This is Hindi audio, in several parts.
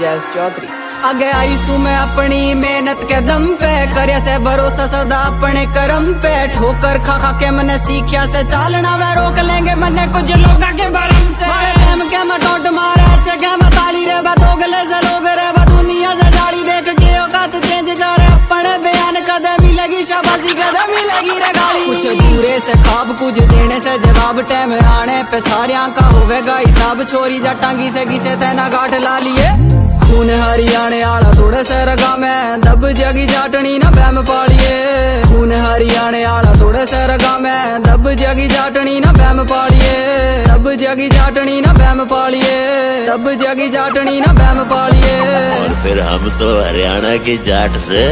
जैस चौधरी। आगे आई सू मैं अपनी मेहनत के दम पे, करे से भरोसा सदा अपने कर्म पे। ठोकर खा खा के मैंने सीखा से चालना, वे रोक लेंगे मैंने कुछ लोग के भरम से। प्रेम के मैं टोट मारे के मैं ताली रे बा, दोगले से लोग रे बा, दुनिया से जाली देख के औकात चेंज करे। अपने बयान कदे मिलेगी शाबाशी, कदे मिलेगी रे गाली। कुछ दूरे से खाब, कुछ देने से जवाब, टाइम आने पे सारिया का होवेगा हिसाब। छोरी जटांगी से किसे तेना गाठ ला लिए, खून हरियाणे आला थोड़े से रगा में, दब जगी जाटनी ना बैम पालिए। खून हरियाणे आला थोड़े से रगा में, दब जगी जाटनी ना बैम पालिए। दब जगी जाटनी ना बैम पालिए, दब जगी जाटनी ना बैम पालिए। और फिर हम तो हरियाणा की जाट से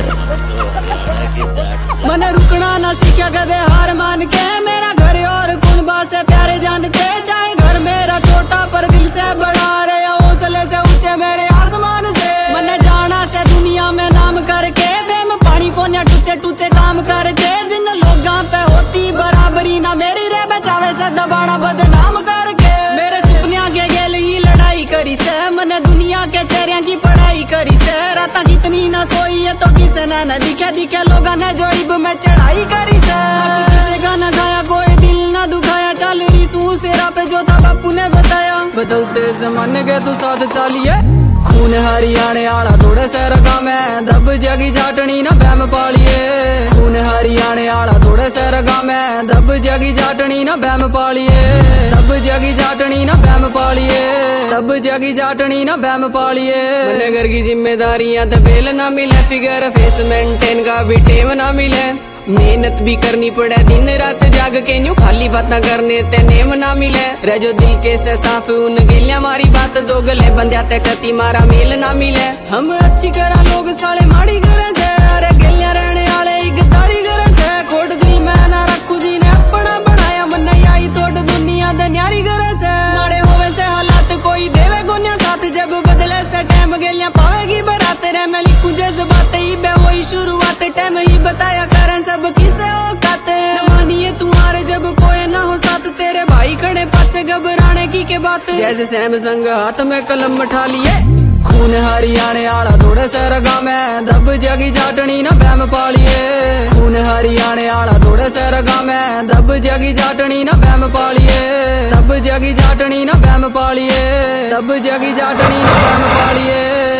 मैंने रुकना ना सीखा कदे हार मान के, मेरा घर और कुनबा से प्यारे जान के। चाहे घर मेरा छोटा पर दिल से बड़ा रे, हौसले से ऊंचे मेरे आसमान से। मैंने जाना से दुनिया में नाम करके, फेम पानी को न टूचे टूचे काम करके। जिन लोगों पे होती बराबरी ना मेरी रे, बचावे से दबाना बदनाम करके। मेरे सपनिया के गेल ही लड़ाई करी से, मैंने दुनिया के चेहरिया की पढ़ाई करी से। रात कितनी ना सोई है तो किसे न दिखे दिखे लोगों ने जोइब में चढ़ाई करी से। किसी गाना गाया कोई दिल ना दुखाया, चल रही सू सेरा पे जो था बापू ने बताया। बदलते जमाने के तू साथ चालिए, खून हरियाणे आला थोड़े से रगा में, दब जगी जाटनी ना बैम पालिए। खून हरियाणे आला थोड़े से रगा में, दब जगी जाटनी ना बैम पालिए। दब जगी जाटनी ना बैम पालिए, दब जगी जाटनी ना बैम पालिए। मैंने घर की जिम्मेदारियां तो बेल ना मिले, फिगर फेस मेंटेन का भी टेम ना मिले। मेहनत भी करनी पड़े दिन रात जाग के, न्यू खाली बात ना करने ते नेम ना मिले। रह जो दिल के से साफ उन गिलिया मारी बात, दो गले बंध्या ते कति मारा मेल ना मिले। हम अच्छी करा लोग साले माड़ी करे से, अरे गिलिया रहने वाले इकतारी करे से। खोट दिल में ना रखू जी ने अपना बनाया, मन आई तोड़ दुनिया दनियारी करे से। माड़े होवे से हालात कोई देवे गोन्या साथ, जब बदले से टाइम गिलिया पावेगी बरात रे। मैं लिखूं जज्बात ही बे वही शुरुआत, टाइम ही बताया करन सब किसे औकात। न मानिए तुम्हारे जब कोई ना हो साथ, तेरे भाई खड़े पाछे घबराने की के बात। जैसे सैमसंग हाथ में कलम उठा लिए, खून हरियाणे आला थोड़े से रगा में, दब जगी जाटनी ना बैम पालिए। खून हरियाणे आला थोड़े से रगा में, दब जगी जाटनी ना बैम पालिए। दब जगी जाटनी ना बैम पालिए, दब जगी जाटनी ना बैम पालिए।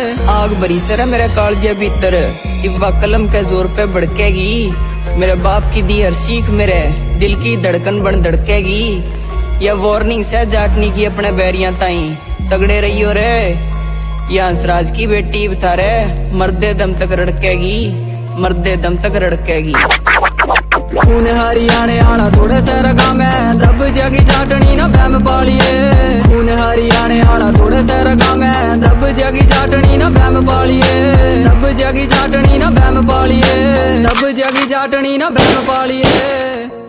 आग भरी सर मेरे कालजे भीतर, इवा कलम के जोर पे भड़केगी। मेरे बाप की दी हर सीख मेरे दिल की धड़कन बन धड़केगी। यह वार्निंग से जाटनी की अपने बैरियां ताई, तगड़े रहियो रे। यह हंसराज की बेटी बता रे, मर्दे दम तक रड़केगी, मर्दे दम तक रड़केगी। खून हरियाणे आला थोड़े से रगा में, दब जगी जाटनी ना बैम पालिए। खून हरियाणे आला थोड़े से रगा में, दब जगी जाटनी ना बैम पालिए। दब जगी जाटनी ना बैम पालिए, दब जगी जाटनी ना बैम पालिए।